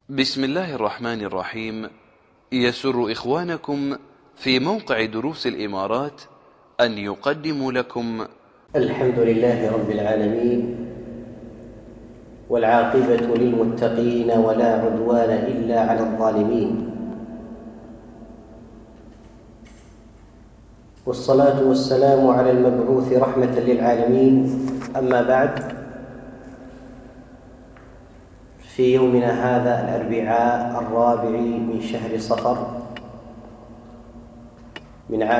بسم الله الرحمن الرحيم. يسر إخوانكم في موقع دروس الإمارات أن يقدموا لكم الحمد لله رب العالمين، والعاقبة للمتقين ولا عدوان إلا على الظالمين، والصلاة والسلام على المبعوث رحمة للعالمين. أما بعد، في يومنا هذا الأربعاء 4 من شهر صفر من عام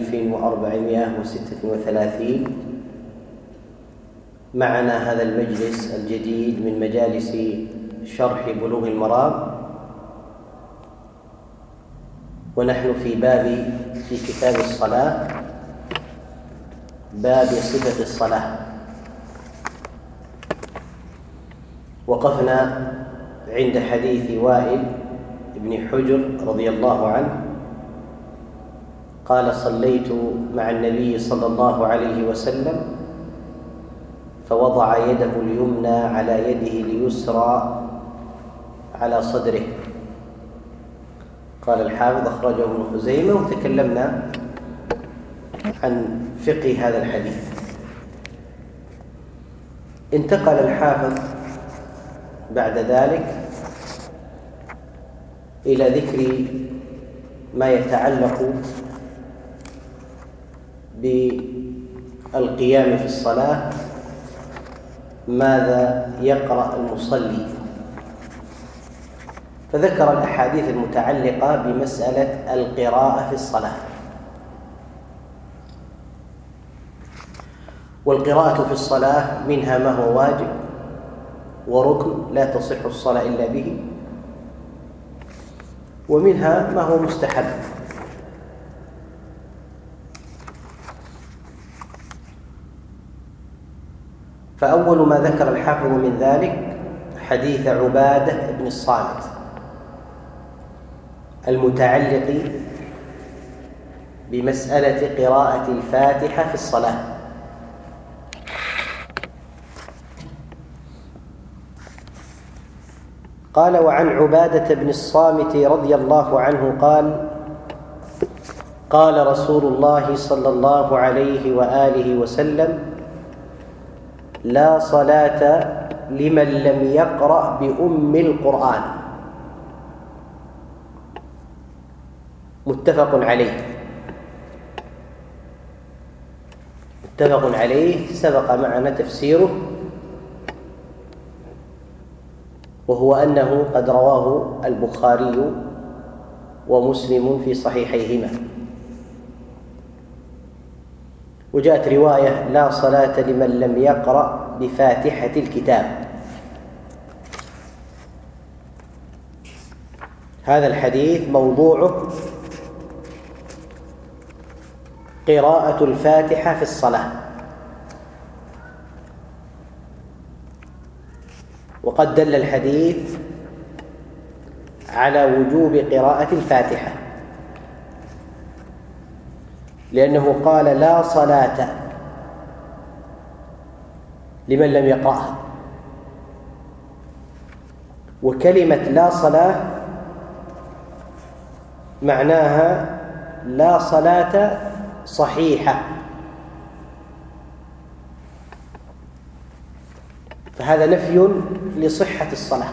1436 معنا هذا المجلس الجديد من مجالس شرح بلوغ المرام، ونحن في كتاب الصلاة، باب صفة الصلاة. وقفنا عند حديث وائل بن حجر رضي الله عنه قال: صليت مع النبي صلى الله عليه وسلم فوضع يده اليمنى على يده اليسرى على صدره. قال الحافظ: أخرجه ابن خزيمة. وتكلمنا عن فقه هذا الحديث. انتقل الحافظ بعد ذلك إلى ذكر ما يتعلق بالقيام في الصلاة، ماذا يقرأ المصلي، فذكر الأحاديث المتعلقة بمسألة القراءة في الصلاة. والقراءة في الصلاة منها ما هو واجب وركن لا تصح الصلاة إلا به، ومنها ما هو مستحب. فأول ما ذكر الحافظ من ذلك حديث عبادة بن الصامت المتعلق بمسألة قراءة الفاتحة في الصلاة. قال: وعن عبادة بن الصامت رضي الله عنه قال: قال رسول الله صلى الله عليه وآله وسلم: لا صلاة لمن لم يقرأ بأم القرآن. متفق عليه، سبق معنا تفسيره، وهو أنه قد رواه البخاري ومسلم في صحيحيهما. وجاءت رواية: لا صلاة لمن لم يقرأ بفاتحة الكتاب. هذا الحديث موضوعه قراءة الفاتحة في الصلاة، وقد دل الحديث على وجوب قراءة الفاتحة، لأنه قال: لا صلاة لمن لم يقرأها. وكلمة لا صلاة معناها لا صلاة صحيحة، فهذا نفي لصحة الصلاة.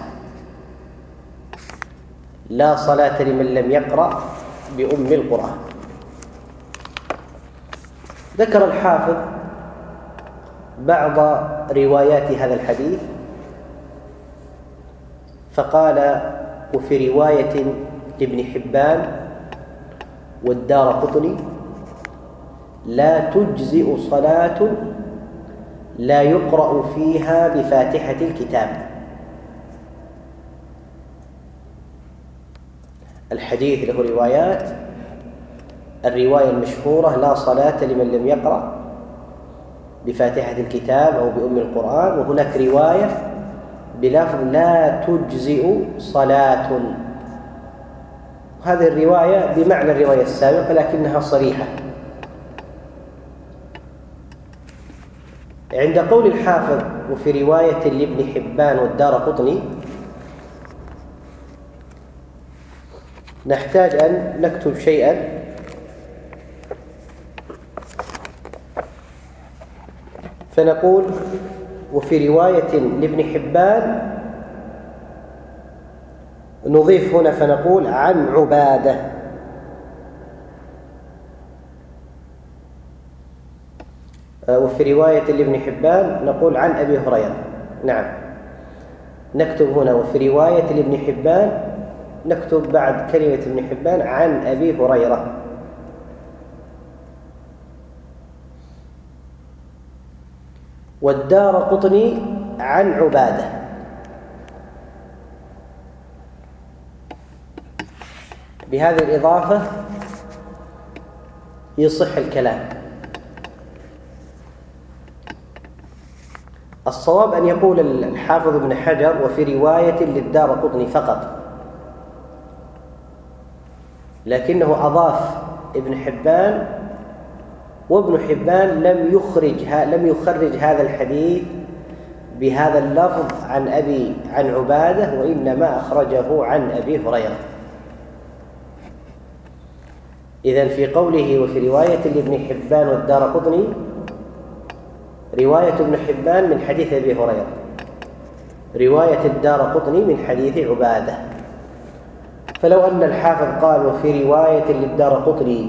لا صلاة لمن لم يقرأ بأم القرآن. ذكر الحافظ بعض روايات هذا الحديث فقال: وفي رواية لابن حبان والدارقطني: لا تجزئ صلاة لا يقرأ فيها بفاتحة الكتاب. الحديث له روايات. الرواية المشهورة: لا صلاة لمن لم يقرأ بفاتحة الكتاب أو بأم القرآن. وهناك رواية بلفظ: لا تجزئ صلاة. هذه الرواية بمعنى الرواية السابقة لكنها صريحة. عند قول الحافظ: وفي رواية لابن حبان والدارقطني، نحتاج أن نكتب شيئا فنقول: وفي رواية لابن حبان، نضيف هنا فنقول: عن عبادة. وفي رواية لابن حبان نقول: عن أبي هريرة. نعم، نكتب هنا: وفي رواية لابن حبان، نكتب بعد كلمة ابن حبان: عن أبي هريرة. والدارقطني عن عبادة. بهذه الإضافة يصح الكلام. الصواب أن يقول الحافظ ابن حجر: وفي رواية للدارقطني فقط، لكنه أضاف ابن حبان، وابن حبان لم يخرج هذا الحديث بهذا اللفظ عن عبادة، وإنما أخرجه عن أبي هريرة. إذن في قوله وفي رواية لابن حبان والدارقطني، رواية ابن حبان من حديث أبي هريرة، رواية الدارقطني من حديث عبادة. فلو أن الحافظ قال: وفي رواية للدارقطني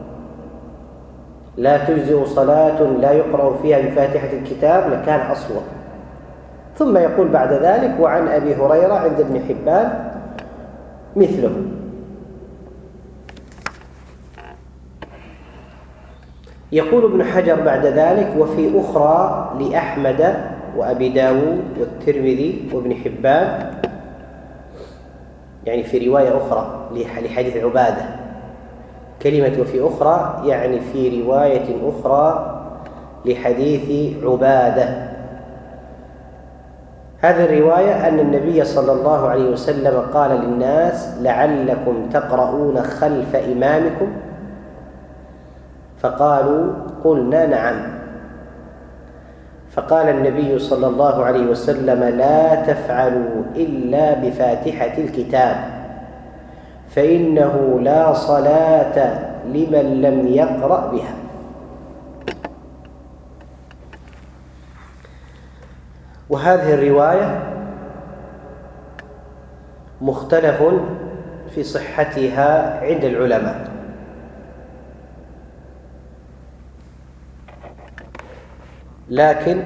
لا تجزئ صلاة لا يقرأ فيها بفاتحة الكتاب، لكان أصوب. ثم يقول بعد ذلك: وعن أبي هريرة عند ابن حبان مثله. يقول ابن حجر بعد ذلك: وفي أخرى لأحمد وأبي داود والترمذي وابن حبان، يعني في رواية أخرى لحديث عبادة. كلمة وفي أخرى يعني في رواية أخرى لحديث عبادة. هذه الرواية أن النبي صلى الله عليه وسلم قال للناس: لعلكم تقرؤون خلف إمامكم؟ فقالوا: قلنا نعم. فقال النبي صلى الله عليه وسلم: لا تفعلوا إلا بفاتحة الكتاب، فإنه لا صلاة لمن لم يقرأ بها. وهذه الرواية مختلف في صحتها عند العلماء، لكن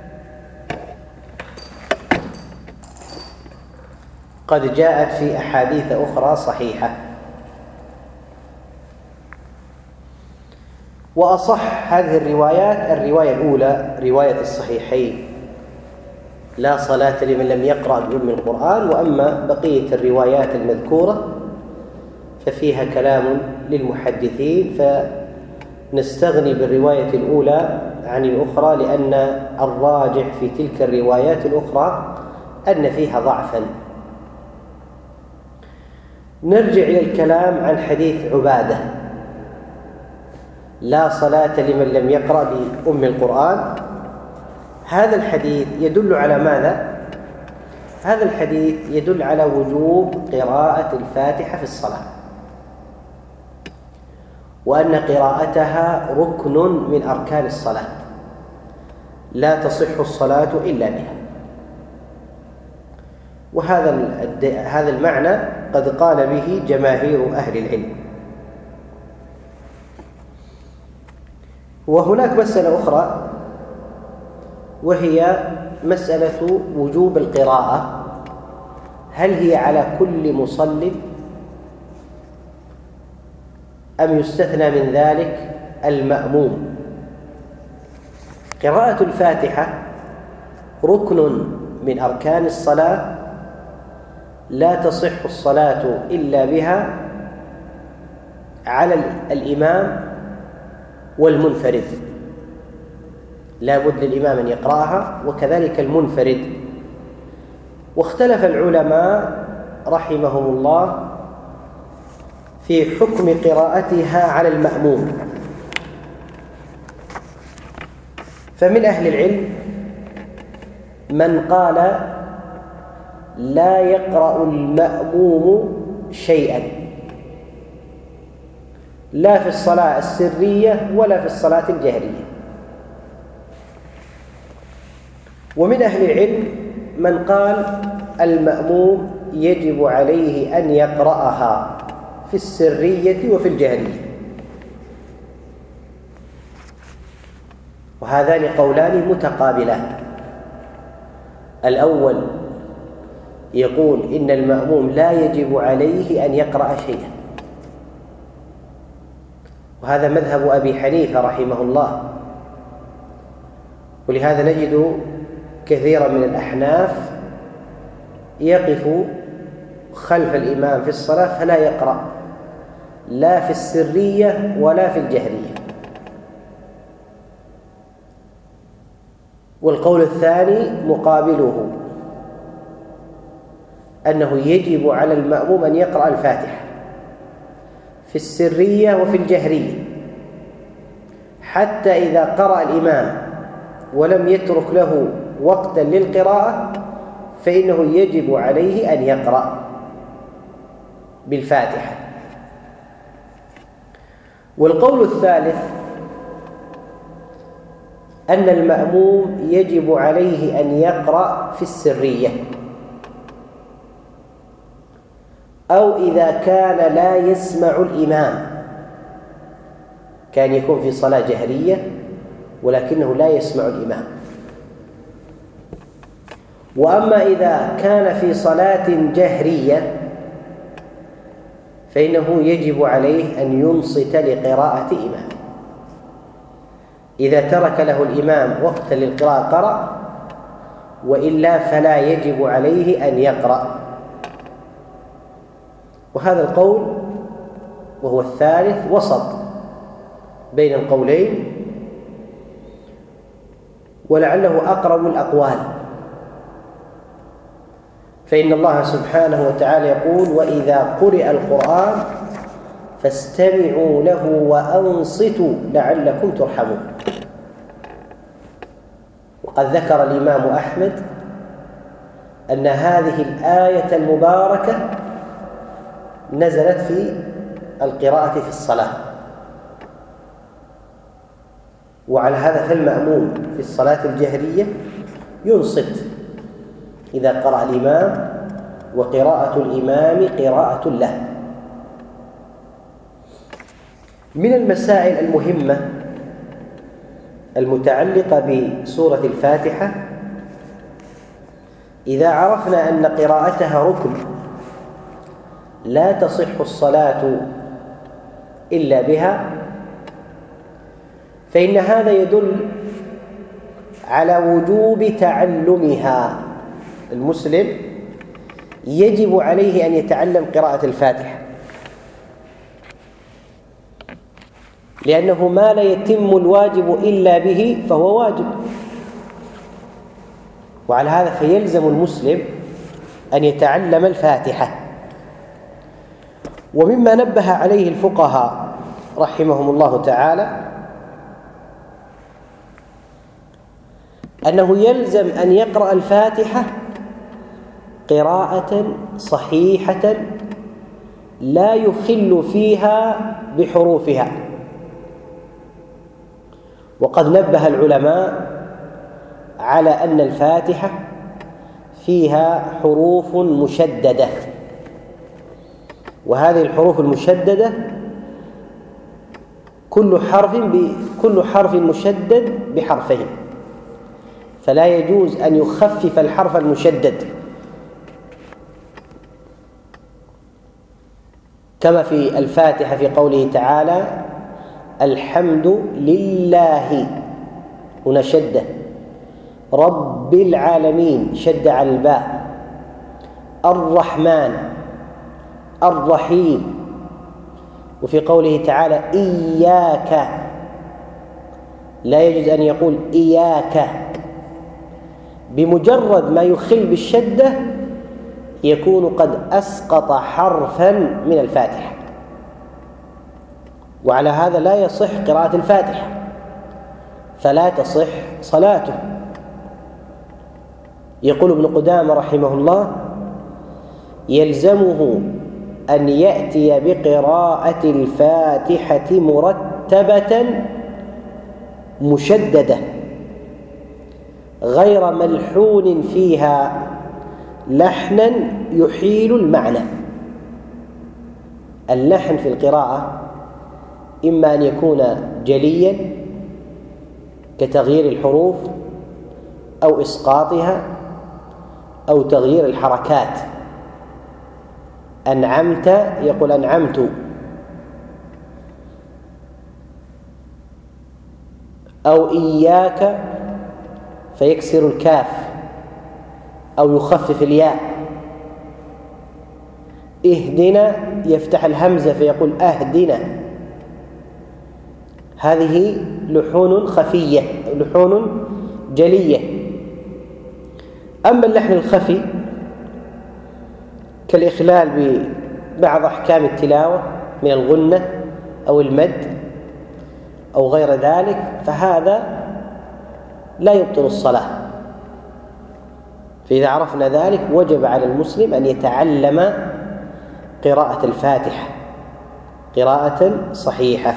قد جاءت في أحاديث أخرى صحيحة. وأصح هذه الروايات الرواية الأولى، رواية الصحيحين: لا صلاة لمن لم يقرأ بأم القرآن. وأما بقية الروايات المذكورة ففيها كلام للمحدثين، فنستغني بالرواية الأولى عن الأخرى، لأن الراجح في تلك الروايات الأخرى أن فيها ضعفا. نرجع إلى الكلام عن حديث عبادة: لا صلاة لمن لم يقرأ بأم القرآن. هذا الحديث يدل على ماذا؟ هذا الحديث يدل على وجوب قراءة الفاتحة في الصلاة، وأن قراءتها ركن من أركان الصلاة، لا تصح الصلاة إلا بها. وهذا المعنى قد قال به جماهير أهل العلم. وهناك مسألة أخرى، وهي مسألة وجوب القراءة. هل هي على كل مصل أم يستثنى من ذلك المأموم؟ قراءة الفاتحة ركن من أركان الصلاة، لا تصح الصلاة إلا بها على الإمام والمنفرد، لا بد للإمام أن يقرأها، وكذلك المنفرد. واختلف العلماء رحمهم الله في حكم قراءتها على المأموم. فمن أهل العلم من قال لا يقرأ المأموم شيئا، لا في الصلاة السرية ولا في الصلاة الجهرية. ومن أهل العلم من قال المأموم يجب عليه أن يقرأها في السرية وفي الجهرية، وهذان قولان متقابلان. الأول يقول إن المأموم لا يجب عليه أن يقرأ شيئا، وهذا مذهب أبي حنيفة رحمه الله، ولهذا نجد كثيرا من الأحناف يقف خلف الإمام في الصلاة فلا يقرأ لا في السرية ولا في الجهرية. والقول الثاني مقابله، أنه يجب على المأموم أن يقرأ الفاتحة في السرية وفي الجهرية، حتى إذا قرأ الإمام ولم يترك له وقتا للقراءة فإنه يجب عليه أن يقرأ بالفاتحة. والقول الثالث أن المأموم يجب عليه أن يقرأ في السرية، أو إذا كان لا يسمع الإمام، كان يكون في صلاة جهرية ولكنه لا يسمع الإمام. وأما إذا كان في صلاة جهرية فإنه يجب عليه أن ينصت لقراءة إمامه. إذا ترك له الإمام وقتا للقراءة قرأ، وإلا فلا يجب عليه أن يقرأ. وهذا القول وهو الثالث وسط بين القولين، ولعله أقرب الأقوال، فإن الله سبحانه وتعالى يقول: وإذا قرئ القرآن فاستمعوا له وأنصتوا لعلكم ترحمون. وقد ذكر الإمام أحمد أن هذه الآية المباركة نزلت في القراءة في الصلاة، وعلى هذا فالمأموم في الصلاة الجهرية ينصت إذا قرأ الإمام، وقراءة الإمام قراءة له. من المسائل المهمة المتعلقة بسورة الفاتحة، إذا عرفنا أن قراءتها ركن لا تصح الصلاة إلا بها، فإن هذا يدل على وجوب تعلمها. المسلم يجب عليه أن يتعلم قراءة الفاتحة، لأنه ما لا يتم الواجب إلا به فهو واجب. وعلى هذا فيلزم المسلم أن يتعلم الفاتحة. ومما نبه عليه الفقهاء رحمهم الله تعالى أنه يلزم أن يقرأ الفاتحة قراءة صحيحة لا يخل فيها بحروفها. وقد نبه العلماء على أن الفاتحة فيها حروف مشددة، وهذه الحروف المشددة كل حرف مشدد بحرفين، فلا يجوز أن يخفف الحرف المشدد، كما في الفاتحة في قوله تعالى: الحمد لله، هنا شدة، رب العالمين شد على الباء، الرحمن، الرحيم. وفي قوله تعالى: إياك، لا يجوز أن يقول إياك، بمجرد ما يخل بالشدة يكون قد أسقط حرفا من الفاتحة، وعلى هذا لا يصح قراءة الفاتحة، فلا تصح صلاته. يقول ابن قدامة رحمه الله: يلزمه أن يأتي بقراءة الفاتحة مرتبة مشددة غير ملحون فيها لحنا يحيل المعنى. اللحن في القراءة إما أن يكون جليا كتغيير الحروف أو إسقاطها أو تغيير الحركات. أنعمت يقول أنعمت، أو إياك فيكسر الكاف أو يخفف الياء. اهدنا يفتح الهمزة فيقول أهدنا. هذه لحون خفية، لحون جلية. أما اللحن الخفي كالإخلال ببعض أحكام التلاوة من الغنة أو المد أو غير ذلك، فهذا لا يبطل الصلاة. فإذا عرفنا ذلك وجب على المسلم أن يتعلم قراءة الفاتحة قراءة صحيحة.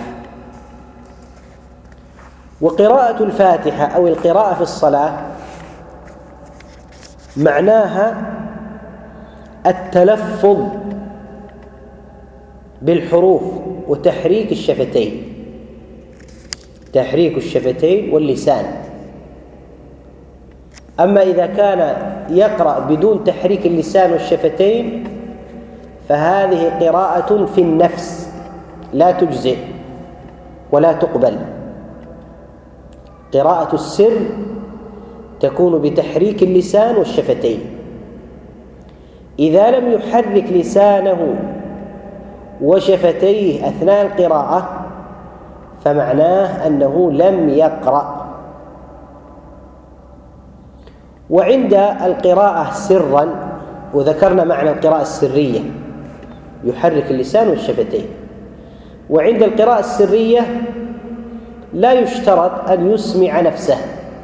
وقراءة الفاتحة أو القراءة في الصلاة معناها التلفظ بالحروف وتحريك الشفتين، تحريك الشفتين واللسان. أما إذا كان يقرأ بدون تحريك اللسان والشفتين فهذه قراءة في النفس لا تجزئ ولا تقبل. قراءة السر تكون بتحريك اللسان والشفتين. إذا لم يحرك لسانه وشفتيه أثناء القراءة فمعناه أنه لم يقرأ. وعند القراءة سرا، وذكرنا معنى القراءة السرية يحرك اللسان والشفتين، وعند القراءة السرية لا يشترط أن يسمع نفسه،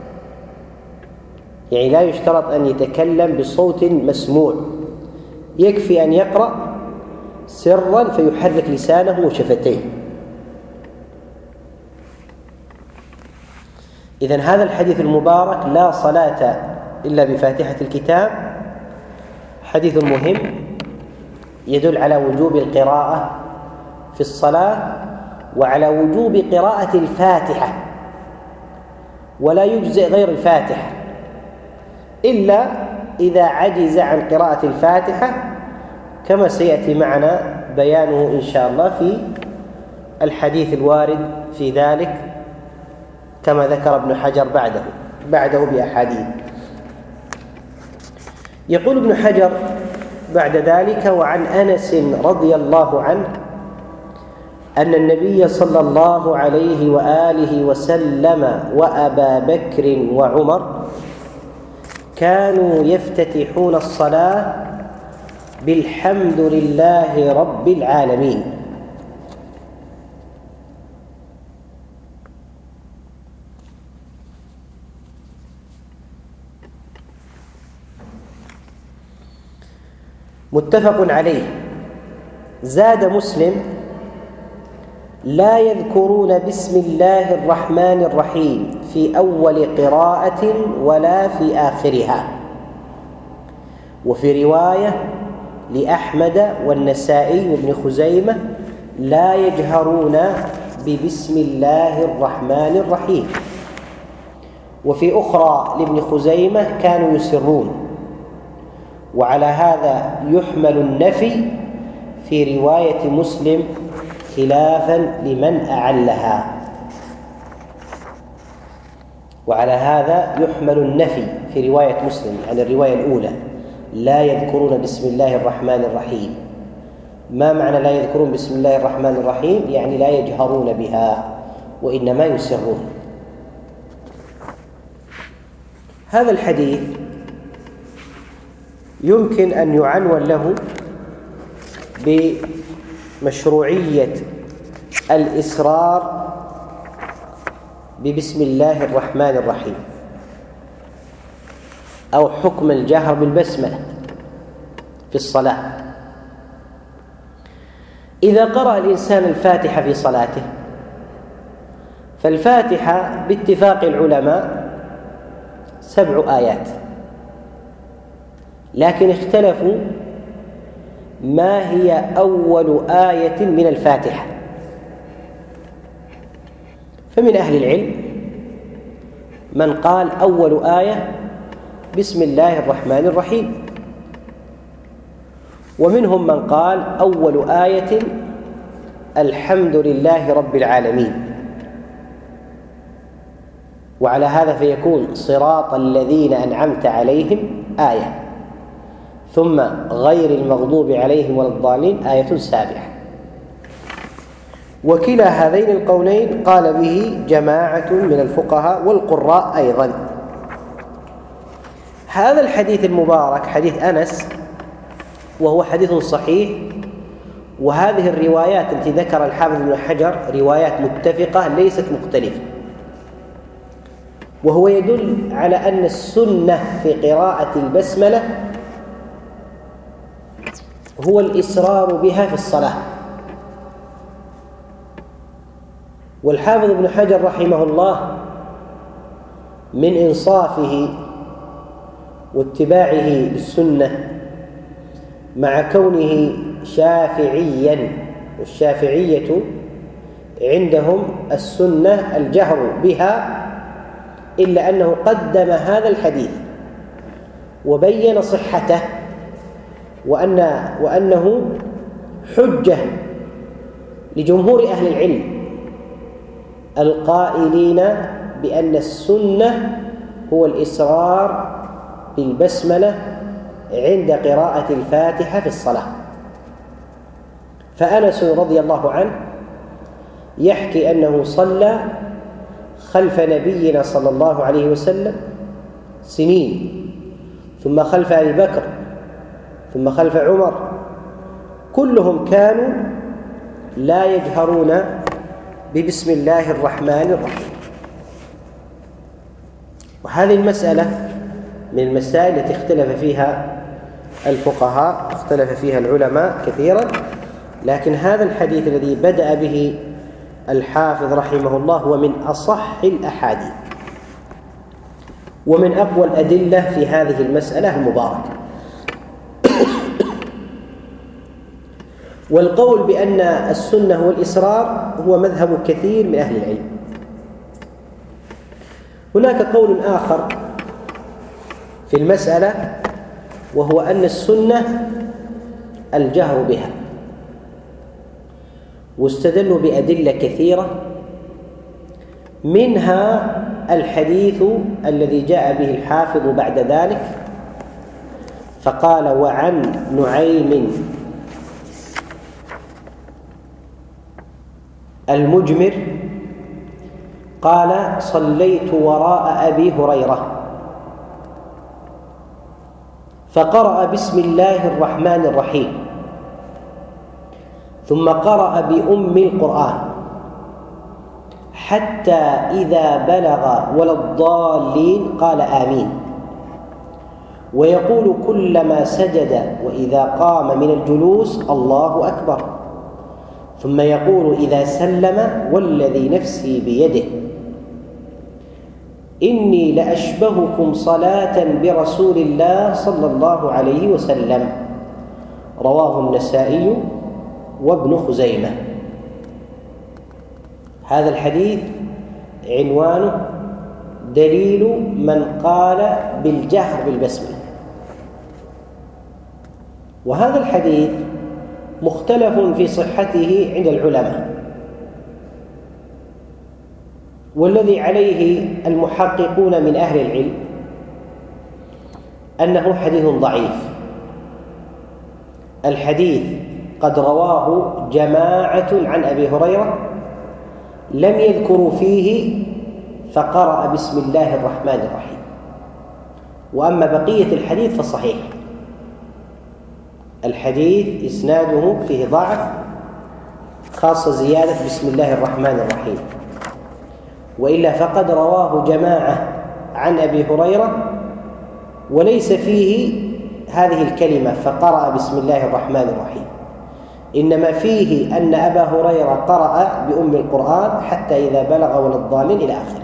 يعني لا يشترط أن يتكلم بصوت مسموع، يكفي أن يقرأ سرا فيحرك لسانه وشفتيه. إذن هذا الحديث المبارك لا صلاة إلا بفاتحة الكتاب حديث مهم يدل على وجوب القراءة في الصلاة وعلى وجوب قراءة الفاتحة، ولا يجزئ غير الفاتحة إلا إذا عجز عن قراءة الفاتحة، كما سيأتي معنا بيانه إن شاء الله في الحديث الوارد في ذلك، كما ذكر ابن حجر بعده بأحاديث. يقول ابن حجر بعد ذلك: وعن أنس رضي الله عنه أن النبي صلى الله عليه وآله وسلم وأبا بكر وعمر كانوا يفتتحون الصلاة بالحمد لله رب العالمين. متفق عليه. زاد مسلم: لا يذكرون بسم الله الرحمن الرحيم في أول قراءة ولا في آخرها. وفي رواية لأحمد والنسائي وابن خزيمة: لا يجهرون ببسم الله الرحمن الرحيم. وفي أخرى لابن خزيمة: كانوا يسرون. وعلى هذا يحمل النفي في رواية مسلم خلافا لمن أعلها. وعلى هذا يحمل النفي في رواية مسلم عن الرواية الأولى: لا يذكرون بسم الله الرحمن الرحيم. ما معنى لا يذكرون بسم الله الرحمن الرحيم؟ يعني لا يجهرون بها وإنما يسرون. هذا الحديث يمكن أن يعنون له بمشروعية الإسرار ببسم الله الرحمن الرحيم، أو حكم الجهر بالبسملة في الصلاة. إذا قرأ الإنسان الفاتحة في صلاته، فالفاتحة باتفاق العلماء 7 آيات، لكن اختلفوا ما هي أول آية من الفاتحة. فمن أهل العلم من قال أول آية بسم الله الرحمن الرحيم، ومنهم من قال أول آية الحمد لله رب العالمين. وعلى هذا فيكون صراط الذين أنعمت عليهم آية، ثم غير المغضوب عليهم ولا الضالين آية 7. وكلا هذين القولين قال به جماعة من الفقهاء والقراء أيضا. هذا الحديث المبارك حديث أنس، وهو حديث صحيح، وهذه الروايات التي ذكر الحافظ ابن حجر روايات متفقة ليست مختلفة، وهو يدل على أن السنة في قراءة البسملة هو الإسرار بها في الصلاة. والحافظ ابن حجر رحمه الله من إنصافه واتباعه للسنة مع كونه شافعيا، والشافعية عندهم السنة الجهر بها، إلا أنه قدم هذا الحديث وبين صحته وأنه حجة لجمهور أهل العلم القائلين بأن السنة هو الإسرار بالبسملة عند قراءة الفاتحة في الصلاة. فأنس رضي الله عنه يحكي أنه صلى خلف نبينا صلى الله عليه وسلم سنين، ثم خلف أبي بكر، ثم خلف عمر، كلهم كانوا لا يجهرون ببسم الله الرحمن الرحيم. وهذه المسألة من المسائل التي اختلف فيها الفقهاء، اختلف فيها العلماء كثيرا، لكن هذا الحديث الذي بدأ به الحافظ رحمه الله هو من أصح الأحاديث ومن أقوى الأدلة في هذه المسألة المباركة. والقول بأن السنة هو الإسرار هو مذهب كثير من أهل العلم. هناك قول آخر في المسألة، وهو أن السنة الجهر بها، واستدلوا بأدلة كثيرة، منها الحديث الذي جاء به الحافظ بعد ذلك فقال: وعن نعيم المجمر قال: صليت وراء أبي هريرة فقرأ بسم الله الرحمن الرحيم، ثم قرأ بأم القرآن حتى إذا بلغ ولا الضالين قال آمين، ويقول كلما سجد وإذا قام من الجلوس الله أكبر، ثم يقول إذا سلم والذي نفسي بيده إني لأشبهكم صلاة برسول الله صلى الله عليه وسلم. رواه النسائي وابن خزيمة. هذا الحديث عنوانه دليل من قال بالجهر بالبسملة. وهذا الحديث مختلف في صحته عند العلماء، والذي عليه المحققون من أهل العلم أنه حديث ضعيف. الحديث قد رواه جماعة عن أبي هريرة لم يذكروا فيه فقرأ بسم الله الرحمن الرحيم، وأما بقية الحديث فصحيح. الحديث إسناده فيه ضعف، خاصة زيادة بسم الله الرحمن الرحيم، وإلا فقد رواه جماعة عن أبي هريرة وليس فيه هذه الكلمة فقرأ بسم الله الرحمن الرحيم، إنما فيه أن أبا هريرة قرأ بأم القرآن حتى إذا بلغ ولا الضالين إلى آخره،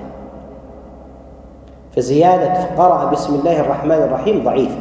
فزيادة قرأ بسم الله الرحمن الرحيم ضعيفة.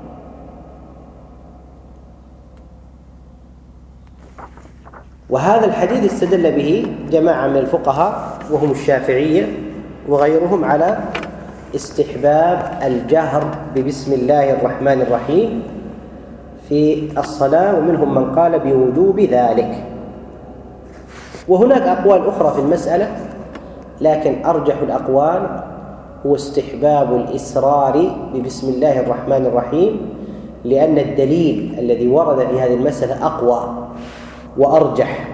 وهذا الحديث استدل به جماعة من الفقهاء وهم الشافعية وغيرهم على استحباب الجهر ببسم الله الرحمن الرحيم في الصلاة، ومنهم من قال بوجوب ذلك. وهناك أقوال أخرى في المسألة، لكن أرجح الأقوال هو استحباب الإسرار ببسم الله الرحمن الرحيم، لأن الدليل الذي ورد في هذه المسألة أقوى وأرجح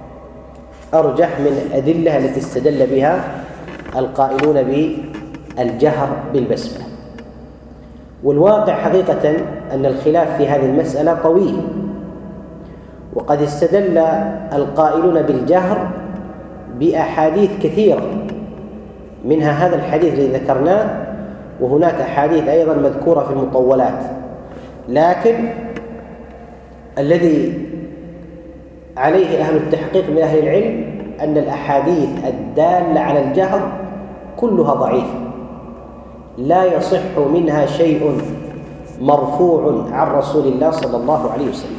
من الأدلة التي استدل بها القائلون بالجهر بالبسملة. والواقع حقيقة أن الخلاف في هذه المسألة طويل، وقد استدل القائلون بالجهر بأحاديث كثيرة، منها هذا الحديث الذي ذكرناه، وهناك أحاديث أيضا مذكورة في المطولات. لكن الذي عليه أهل التحقيق من أهل العلم أن الأحاديث الدالة على الجهر كلها ضعيفة، لا يصح منها شيء مرفوع عن رسول الله صلى الله عليه وسلم.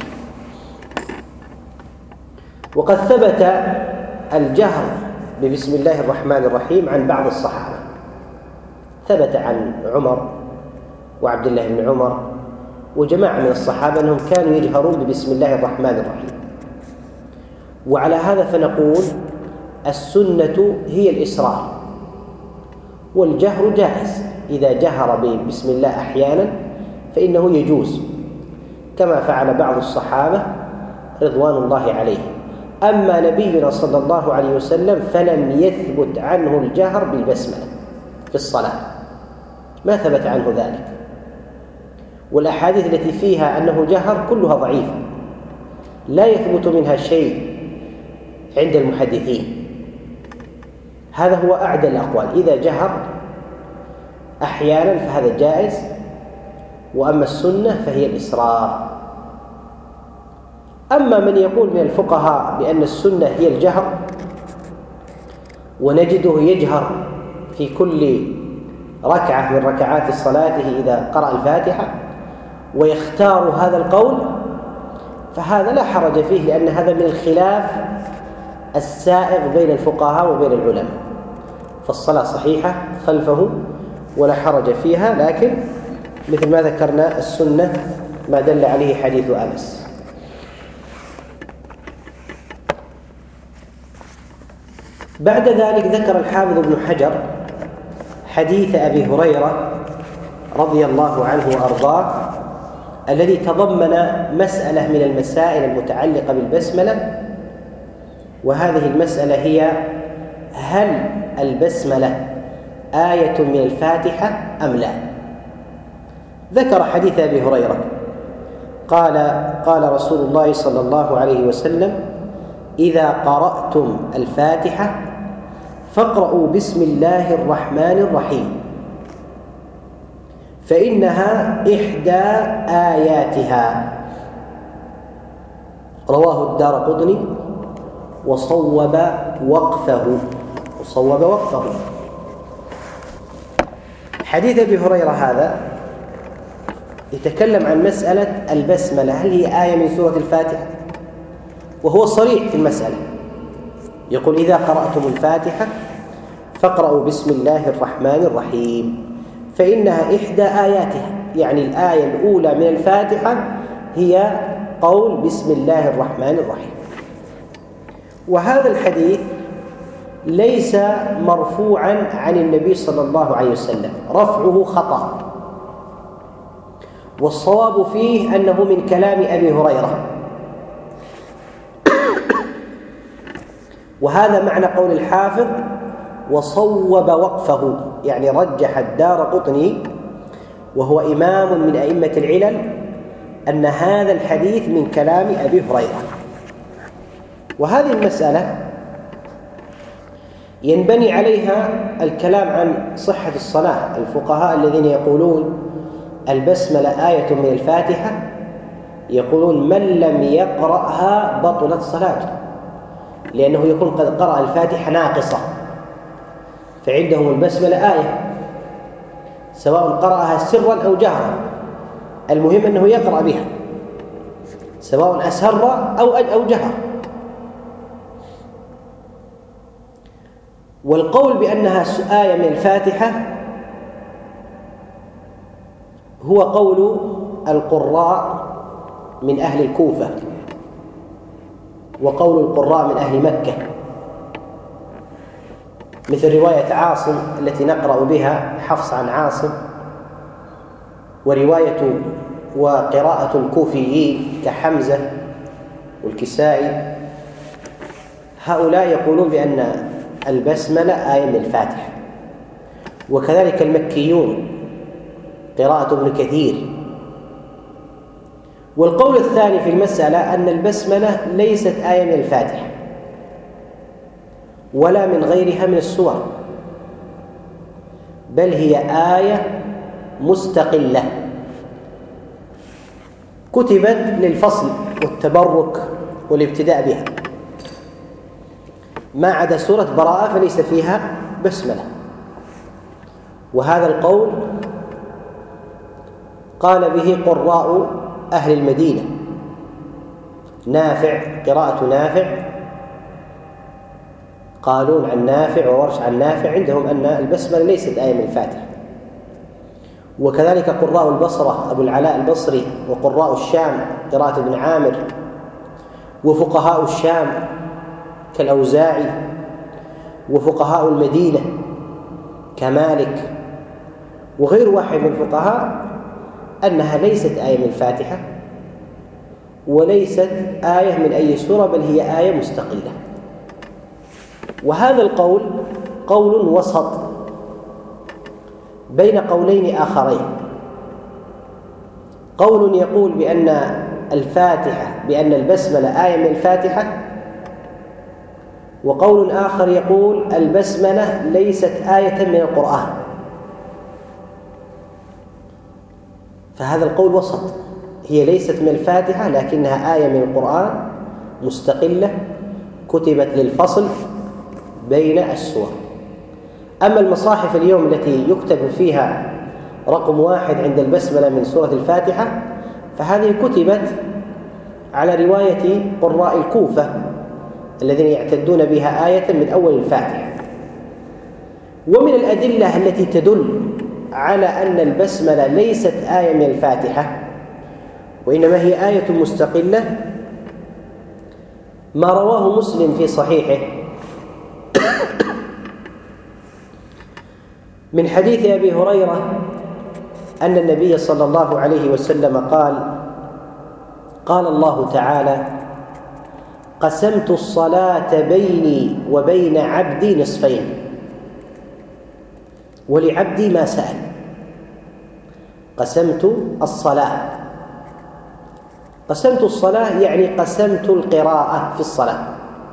وقد ثبت الجهر ببسم الله الرحمن الرحيم عن بعض الصحابة، ثبت عن عمر وعبد الله بن عمر وجماعة من الصحابة أنهم كانوا يجهرون ببسم الله الرحمن الرحيم. وعلى هذا فنقول السنة هي الإسرار، والجهر جائز، إذا جهر ببسم الله أحيانا فإنه يجوز، كما فعل بعض الصحابة رضوان الله عليهم. أما نبينا صلى الله عليه وسلم فلم يثبت عنه الجهر بالبسملة في الصلاة، ما ثبت عنه ذلك. والأحاديث التي فيها أنه جهر كلها ضعيفة، لا يثبت منها شيء عند المحدثين. هذا هو أعدل الأقوال، إذا جهر أحيانا فهذا جائز، وأما السنة فهي الإسرار. أما من يقول من الفقهاء بأن السنة هي الجهر، ونجده يجهر في كل ركعة من ركعات صلاته إذا قرأ الفاتحة ويختار هذا القول، فهذا لا حرج فيه، لأن هذا من الخلاف السائغ بين الفقهاء وبين العلماء، فالصلاة صحيحة خلفه ولا حرج فيها. لكن مثل ما ذكرنا السنة ما دل عليه حديث أنس. بعد ذلك ذكر الحافظ ابن حجر حديث أبي هريرة رضي الله عنه وأرضاه، الذي تضمن مسألة من المسائل المتعلقة بالبسملة، وهذه المسألة هي: هل البسملة آية من الفاتحة أم لا؟ ذكر حديث أبي هريرة قال رسول الله صلى الله عليه وسلم: إذا قرأتم الفاتحة فاقرأوا بسم الله الرحمن الرحيم، فإنها إحدى آياتها. رواه الدارقطني وصوب وقفه. حديث أبي هريرة هذا يتكلم عن مسألة البسملة، هل هي آية من سورة الفاتحة؟ وهو صريح في المسألة، يقول: إذا قرأتم الفاتحة فاقرأوا بسم الله الرحمن الرحيم، فإنها إحدى آياتها، يعني الآية الأولى من الفاتحة هي قول بسم الله الرحمن الرحيم. وهذا الحديث ليس مرفوعا عن النبي صلى الله عليه وسلم، رفعه خطأ، والصواب فيه أنه من كلام أبي هريرة. وهذا معنى قول الحافظ وصوب وقفه، يعني رجح الدارقطني وهو إمام من أئمة العلل أن هذا الحديث من كلام أبي هريرة. وهذه المسألة ينبني عليها الكلام عن صحة الصلاة. الفقهاء الذين يقولون البسملة آية من الفاتحة يقولون من لم يقرأها بطلت صلاته، لأنه يكون قد قرأ الفاتحة ناقصة، فعندهم البسملة آية سواء قرأها سرا أو جهرا، المهم أنه يقرأ بها سواء أسر أو جهر. والقول بأنها آية من الفاتحة هو قول القراء من أهل الكوفة، وقول القراء من أهل مكة، مثل رواية عاصم التي نقرأ بها حفص عن عاصم، ورواية وقراءة الكوفيين كحمزة والكسائي، هؤلاء يقولون بأن البسملة آية من الفاتحة. وكذلك المكيون قراءة ابن كثير. والقول الثاني في المسألة أن البسملة ليست آية من الفاتحة ولا من غيرها من السور، بل هي آية مستقلة كتبت للفصل والتبرك والابتداء بها، ما عدا سورة براءة فليس فيها بسملة. وهذا القول قال به قراء أهل المدينة، نافع، قراءة نافع، قالون عن نافع وورش عن نافع عندهم أن البسملة ليست آية من الفاتحة. وكذلك قراء البصرة أبو العلاء البصري، وقراء الشام قراءة ابن عامر، وفقهاء الشام كالأوزاعي، وفقهاء المدينة كمالك وغير واحد من الفقهاء أنها ليست آية من الفاتحة وليست آية من أي سورة، بل هي آية مستقلة. وهذا القول قول وسط بين قولين آخرين، قول يقول بأن الفاتحة بأن البسملة آية من الفاتحة، وقول آخر يقول البسملة ليست آية من القرآن. فهذا القول وسط، هي ليست من الفاتحة لكنها آية من القرآن مستقلة كتبت للفصل بين السور. أما المصاحف اليوم التي يكتب فيها رقم 1 عند البسملة من سورة الفاتحة، فهذه كتبت على رواية قراء الكوفة الذين يعتدون بها آية من أول الفاتحة. ومن الأدلة التي تدل على أن البسملة ليست آية من الفاتحة وإنما هي آية مستقلة ما رواه مسلم في صحيحه من حديث أبي هريرة أن النبي صلى الله عليه وسلم قال الله تعالى: قسمت الصلاة بيني وبين عبدي نصفين ولعبدي ما سأل. قسمت الصلاة يعني قسمت القراءة في الصلاة.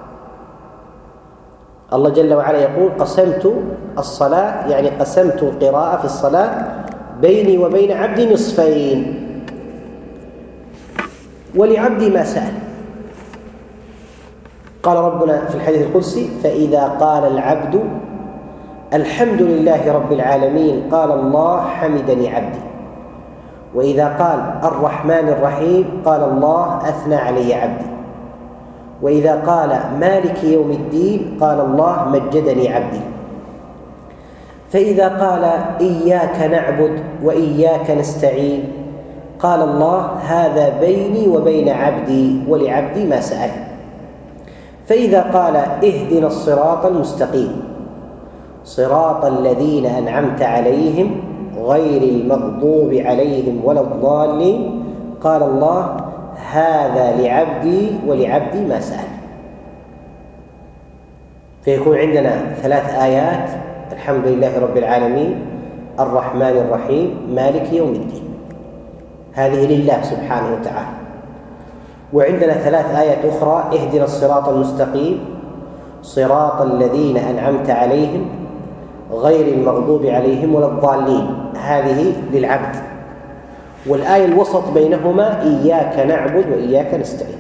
الله جل وعلا يقول: قسمت الصلاة يعني قسمت القراءة في الصلاة بيني وبين عبدي نصفين ولعبدي ما سأل. قال ربنا في الحديث القدسي: فإذا قال العبد الحمد لله رب العالمين قال الله حمدني عبدي. وإذا قال الرحمن الرحيم قال الله أثنى علي عبدي. وإذا قال مالك يوم الدين قال الله مجدني عبدي. فإذا قال إياك نعبد وإياك نستعين قال الله هذا بيني وبين عبدي ولعبدي ما سأل. فإذا قال اهدنا الصراط المستقيم صراط الذين أنعمت عليهم غير المغضوب عليهم ولا الضالين قال الله هذا لعبدي ولعبدي ما سأل. فيكون عندنا 3 آيات: الحمد لله رب العالمين، الرحمن الرحيم، مالك يوم الدين. هذه لله سبحانه وتعالى. وعندنا 3 آيات أخرى: اهدنا الصراط المستقيم صراط الذين أنعمت عليهم غير المغضوب عليهم ولا الضالين. هذه للعبد. والآية الوسط بينهما إياك نعبد وإياك نستعين.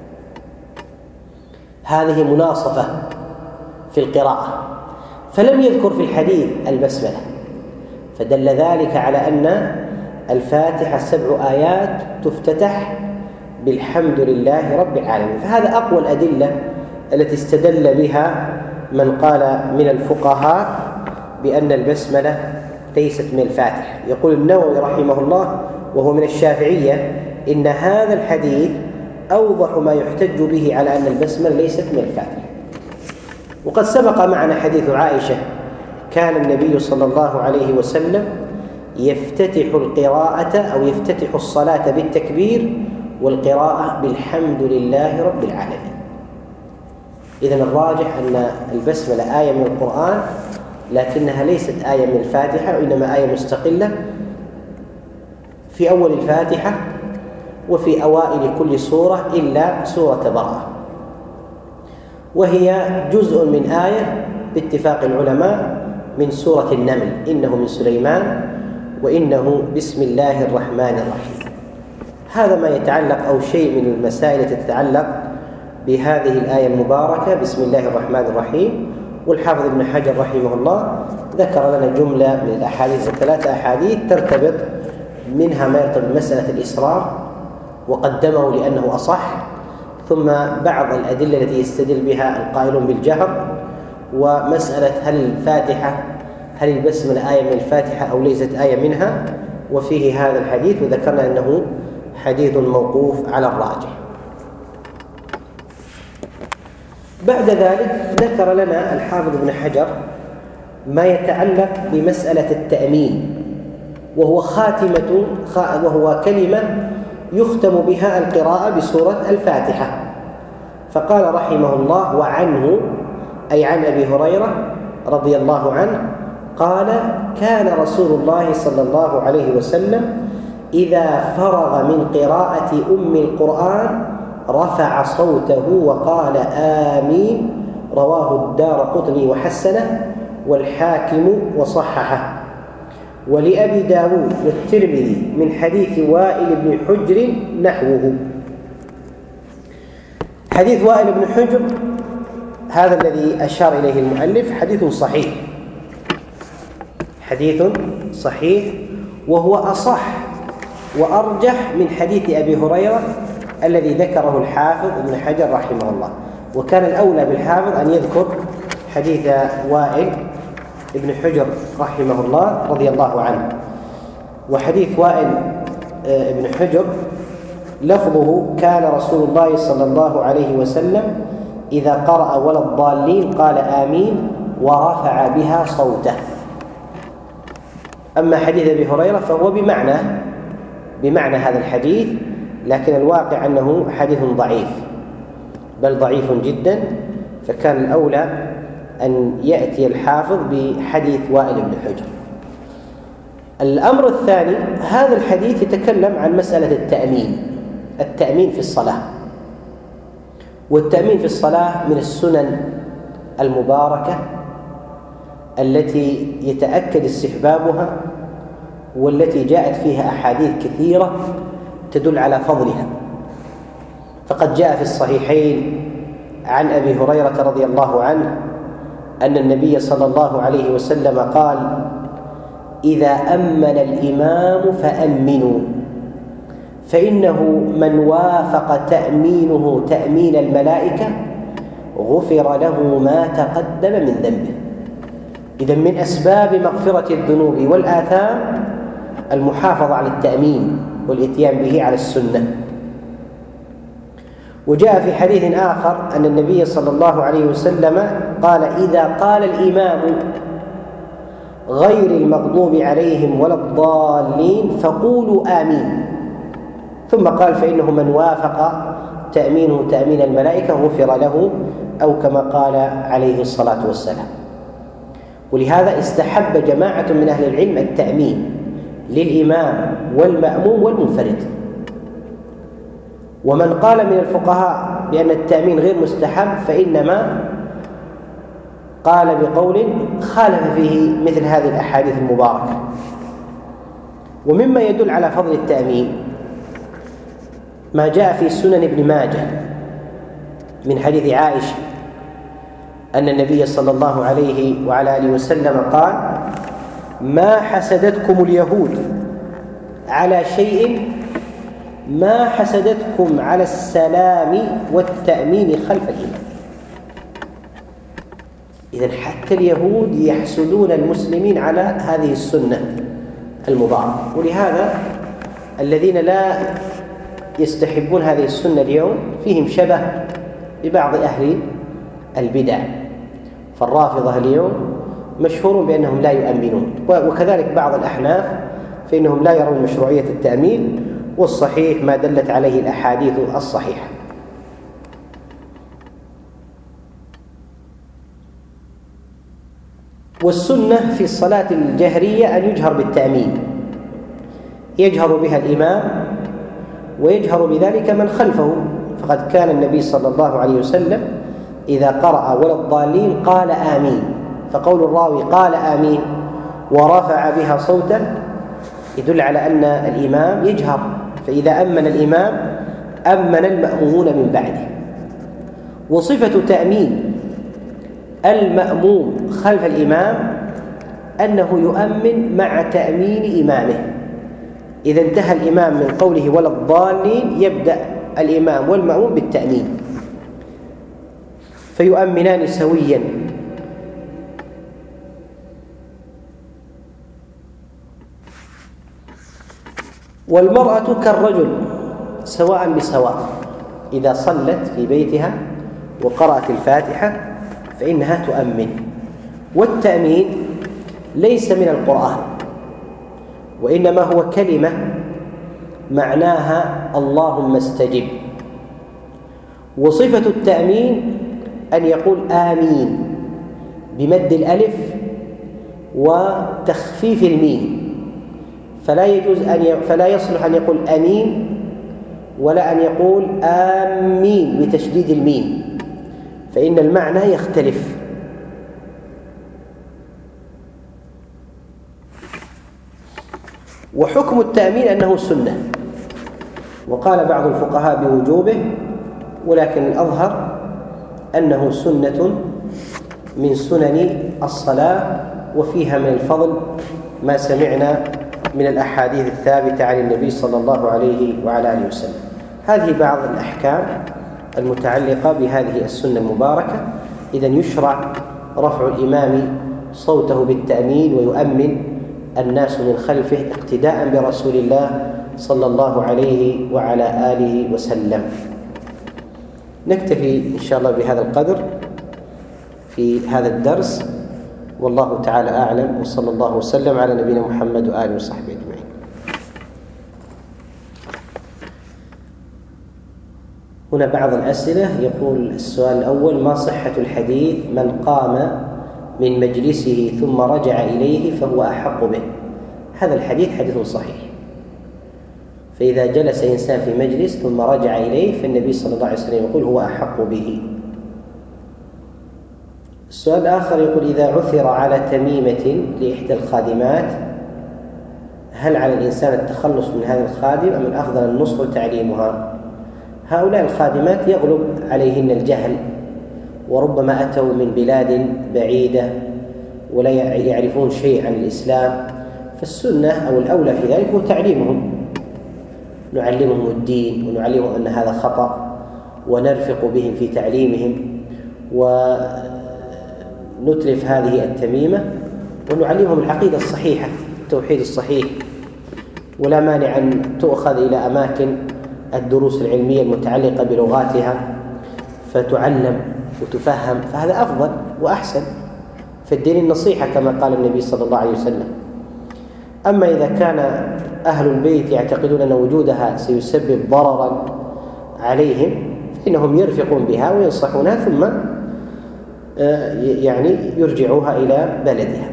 هذه مناصفة في القراءة، فلم يذكر في الحديث البسملة، فدل ذلك على أن الفاتحة 7 آيات تفتتح بالحمد لله رب العالمين. فهذا أقوى الأدلة التي استدل بها من قال من الفقهاء بأن البسملة ليست من الفاتحة. يقول النووي رحمه الله وهو من الشافعية إن هذا الحديث أوضح ما يحتج به على أن البسملة ليست من الفاتحة. وقد سبق معنا حديث عائشة كان النبي صلى الله عليه وسلم يفتتح القراءة أو يفتتح الصلاة بالتكبير والقراءة بالحمد لله رب العالمين. إذن الراجح أن البسملة آية من القرآن، لكنها ليست آية من الفاتحة، وإنما آية مستقلة في أول الفاتحة وفي أوائل كل سورة إلا سورة براءة، وهي جزء من آية باتفاق العلماء من سورة النمل، إنه من سليمان وإنه بسم الله الرحمن الرحيم. هذا ما يتعلق أو شيء من المسائل التي تتعلق بهذه الآية المباركة بسم الله الرحمن الرحيم. والحافظ ابن حجر رحمه الله ذكر لنا جملة من الأحاديث 3 أحاديث ترتبط، منها ما يرتبط بمسألة الإسرار وقدمه لأنه أصح، ثم بعض الأدلة التي يستدل بها القائلون بالجهر، ومسألة هل البسملة آية من الفاتحة أو ليست آية منها، وفيه هذا الحديث، وذكرنا أنه حديث موقوف على الراجح. بعد ذلك ذكر لنا الحافظ ابن حجر ما يتعلق بمسألة التأمين، وهو كلمة يختم بها القراءة بسورة الفاتحة. فقال رحمه الله وعنه، أي عن أبي هريرة رضي الله عنه قال كان رسول الله صلى الله عليه وسلم إذا فرغ من قراءة أم القرآن رفع صوته وقال آمين. رواه الدارقطني وحسنه والحاكم وصححه. ولأبي داود والترمذي من حديث وائل بن حجر نحوه. حديث وائل بن حجر هذا الذي أشار إليه المؤلف حديث صحيح، وهو أصح وأرجح من حديث أبي هريرة الذي ذكره الحافظ ابن حجر رحمه الله. وكان الأولى بالحافظ أن يذكر حديث وائل ابن حجر رحمه الله رضي الله عنه. وحديث وائل ابن حجر لفظه كان رسول الله صلى الله عليه وسلم إذا قرأ ولا الضالين قال آمين ورفع بها صوته. أما حديث أبي هريرة فهو بمعنى هذا الحديث، لكن الواقع أنه حديث ضعيف، بل ضعيف جدا، فكان الأولى أن يأتي الحافظ بحديث وائل بن حجر. الأمر الثاني، هذا الحديث يتكلم عن مسألة التأمين في الصلاة. والتأمين في الصلاة من السنن المباركة التي يتأكد استحبابها، والتي جاءت فيها أحاديث كثيرة تدل على فضلها. فقد جاء في الصحيحين عن أبي هريرة رضي الله عنه أن النبي صلى الله عليه وسلم قال إذا أمن الإمام فأمنوا، فإنه من وافق تأمينه تأمين الملائكة غفر له ما تقدم من ذنبه. إذن من أسباب مغفرة الذنوب والآثام المحافظة على التأمين والإتيان به على السنة. وجاء في حديث آخر أن النبي صلى الله عليه وسلم قال إذا قال الإمام غير المغضوب عليهم ولا الضالين فقولوا آمين، ثم قال فإنه من وافق تأمينه تأمين الملائكة غفر له، أو كما قال عليه الصلاة والسلام. ولهذا استحب جماعة من أهل العلم التأمين للإمام والمأموم والمنفرد. ومن قال من الفقهاء بأن التأمين غير مستحب فإنما قال بقول خالف فيه مثل هذه الأحاديث المباركة. ومما يدل على فضل التأمين ما جاء في سنن ابن ماجه من حديث عائشة أن النبي صلى الله عليه وعلى آله وسلم قال: ما حسدتكم اليهود على شيء ما حسدتكم على السلام والتأمين خلف الإمام. إذن حتى اليهود يحسدون المسلمين على هذه السنة المباركة، ولهذا الذين لا يستحبون هذه السنة اليوم فيهم شبه ببعض أهل البدع، فالرافضة اليوم مشهور بأنهم لا يؤمنون، وكذلك بعض الأحناف فإنهم لا يرون مشروعية التأمين، والصحيح ما دلت عليه الأحاديث الصحيحة. والسنة في الصلاة الجهرية أن يجهر بالتأمين، يجهر بها الإمام ويجهر بذلك من خلفه، فقد كان النبي صلى الله عليه وسلم إذا قرأ ولا الضالين قال آمين، فقول الراوي قال آمين ورفع بها صوتا يدل على أن الإمام يجهر، فإذا أمن الإمام أمن المأمومون من بعده. وصفة تأمين المأموم خلف الإمام أنه يؤمن مع تأمين إمامه، إذا انتهى الإمام من قوله ولا الضالين يبدأ الإمام والمأموم بالتأمين فيؤمنان سويا. والمرأة كالرجل سواء بسواء، إذا صلت في بيتها وقرأت الفاتحة فإنها تؤمن. والتأمين ليس من القرآن، وإنما هو كلمة معناها اللهم استجب. وصفة التأمين أن يقول آمين بمد الألف وتخفيف الميم، فلا يصلح أن يقول أمين ولا أن يقول آمين بتشديد الميم، فإن المعنى يختلف. وحكم التأمين أنه سنة، وقال بعض الفقهاء بوجوبه، ولكن الأظهر أنه سنة من سنن الصلاة، وفيها من الفضل ما سمعنا من الأحاديث الثابتة عن النبي صلى الله عليه وعلى آله وسلم. هذه بعض الأحكام المتعلقة بهذه السنة المباركة. إذن يشرع رفع الإمام صوته بالتأمين ويؤمن الناس من خلفه اقتداء برسول الله صلى الله عليه وعلى آله وسلم. نكتفي إن شاء الله بهذا القدر في هذا الدرس، والله تعالى أعلم، وصلى الله وسلم على نبينا محمد وآله وصحبه أجمعين. هنا بعض الأسئلة. يقول السؤال الأول: ما صحة الحديث من قام من مجلسه ثم رجع إليه فهو أحق به؟ هذا الحديث حديث صحيح، فإذا جلس إنسان في مجلس ثم رجع إليه فالنبي صلى الله عليه وسلم يقول هو أحق به. السؤال الآخر يقول: إذا عثر على تميمة لإحدى الخادمات هل على الإنسان التخلص من هذا الخادم أم الأفضل النصح وتعليمها؟ هؤلاء الخادمات يغلب عليهن الجهل، وربما أتوا من بلاد بعيدة ولا يعرفون شيء عن الإسلام، فالسنة أو الأولى في ذلك هو تعليمهم، نعلمهم الدين ونعلمهم أن هذا خطأ، ونرفق بهم في تعليمهم، ونتلف هذه التميمة، ونعلمهم العقيدة الصحيحة، التوحيد الصحيح. ولا مانع أن تؤخذ إلى أماكن الدروس العلمية المتعلقة بلغاتها فتعلم وتفهم، فهذا أفضل وأحسن، فالدين النصيحة كما قال النبي صلى الله عليه وسلم. أما إذا كان أهل البيت يعتقدون أن وجودها سيسبب ضررا عليهم فإنهم يرفقون بها وينصحونها ثم يرجعوها إلى بلدها.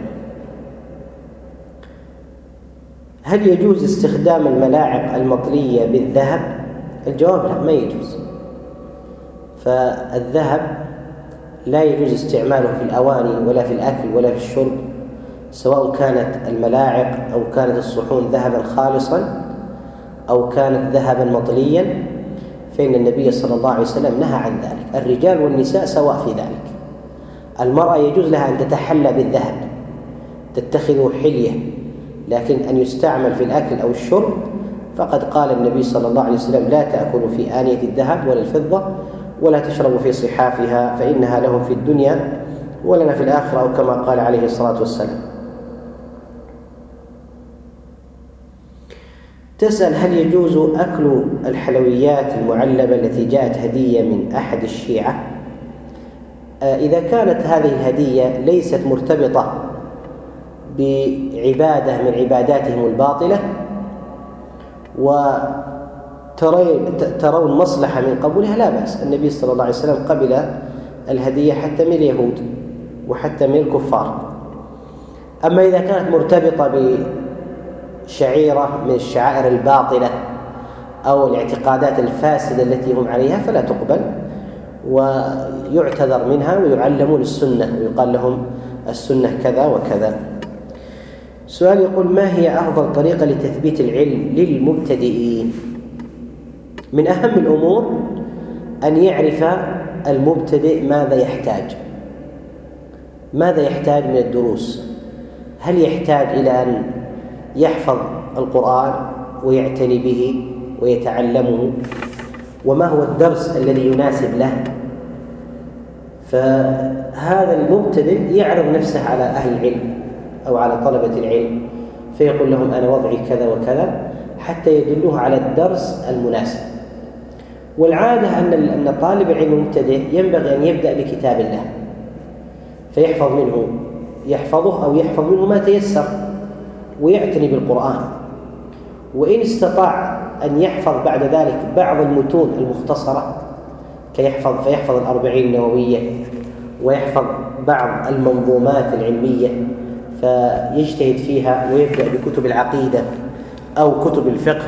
هل يجوز استخدام الملاعق المطلية بالذهب؟ الجواب لا، ما يجوز. فالذهب لا يجوز استعماله في الأواني ولا في الأكل ولا في الشرب، سواء كانت الملاعق أو كانت الصحون ذهبا خالصا أو كانت ذهبا مطليا، فإن النبي صلى الله عليه وسلم نهى عن ذلك. الرجال والنساء سواء في ذلك. المرأة يجوز لها أن تتحلى بالذهب، تتخذه حلية، لكن أن يستعمل في الأكل أو الشرب فقد قال النبي صلى الله عليه وسلم: لا تأكلوا في آنية الذهب ولا الفضة ولا تشربوا في صحافها فإنها لهم في الدنيا ولنا في الآخرة، أو كما قال عليه الصلاة والسلام. تسأل: هل يجوز أكل الحلويات المعلبة التي جاءت هدية من أحد الشيعة؟ إذا كانت هذه الهدية ليست مرتبطة بعبادة من عباداتهم الباطلة وترون مصلحة من قبولها لا بأس. النبي صلى الله عليه وسلم قبل الهدية حتى من اليهود وحتى من الكفار. أما إذا كانت مرتبطة بشعيرة من الشعائر الباطلة أو الاعتقادات الفاسدة التي هم عليها فلا تقبل، ويعتذر منها ويعلمون السنة ويقال لهم السنة كذا وكذا. سؤال يقول: ما هي أفضل طريقة لتثبيت العلم للمبتدئين؟ من أهم الأمور أن يعرف المبتدئ ماذا يحتاج من الدروس. هل يحتاج إلى أن يحفظ القرآن ويعتني به ويتعلمه، وما هو الدرس الذي يناسب له؟ فهذا المبتدئ يعرض نفسه على أهل العلم أو على طلبة العلم فيقول لهم: أنا وضعي كذا وكذا، حتى يدلوه على الدرس المناسب. والعادة أن طالب العلم المبتدئ ينبغي أن يبدأ بكتاب الله فيحفظ منه، يحفظه أو يحفظ منه ما تيسر ويعتني بالقرآن. وإن استطاع أن يحفظ بعد ذلك بعض المتون المختصرة فيحفظ 40 النووية ويحفظ بعض المنظومات العلمية فيجتهد فيها ويبدأ بكتب العقيدة أو كتب الفقه،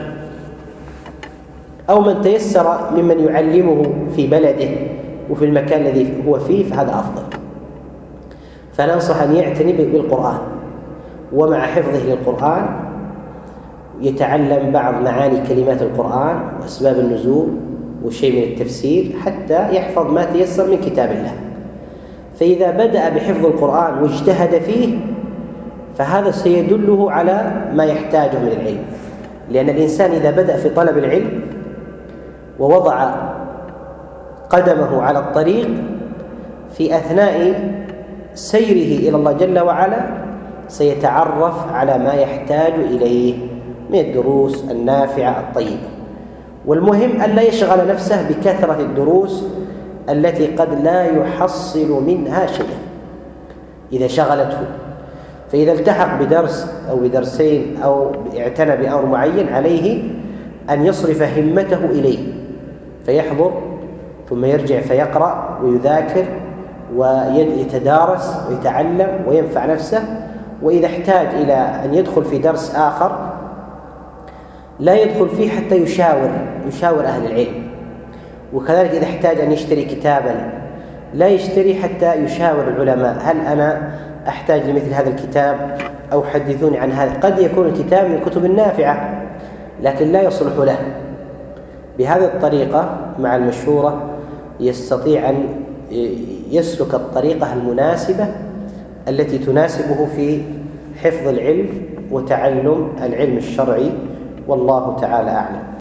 أو من تيسر ممن يعلمه في بلده وفي المكان الذي هو فيه فهذا أفضل. فننصح أن يعتني بالقرآن، ومع حفظه للقرآن يتعلم بعض معاني كلمات القرآن وأسباب النزول وشيء من التفسير حتى يحفظ ما تيسر من كتاب الله. فإذا بدأ بحفظ القرآن واجتهد فيه فهذا سيدله على ما يحتاجه من العلم، لأن الإنسان إذا بدأ في طلب العلم ووضع قدمه على الطريق في أثناء سيره إلى الله جل وعلا سيتعرف على ما يحتاج إليه من الدروس النافعة الطيبة. والمهم أن لا يشغل نفسه بكثرة الدروس التي قد لا يحصل منها شيئا إذا شغلته. فإذا التحق بدرس أو بدرسين أو اعتنى بأمر معين عليه أن يصرف همته إليه فيحضر ثم يرجع فيقرأ ويذاكر ويتدارس ويتعلم وينفع نفسه. وإذا احتاج إلى أن يدخل في درس آخر لا يدخل فيه حتى يشاور أهل العلم. وكذلك إذا احتاج أن يشتري كتابا لا يشتري حتى يشاور العلماء: هل أنا أحتاج لمثل هذا الكتاب أو حدثوني عن هذا. قد يكون الكتاب من الكتب النافعة لكن لا يصلح له. بهذه الطريقة مع المشورة يستطيع أن يسلك الطريقة المناسبة التي تناسبه في حفظ العلم وتعلم العلم الشرعي، والله تعالى أعلم.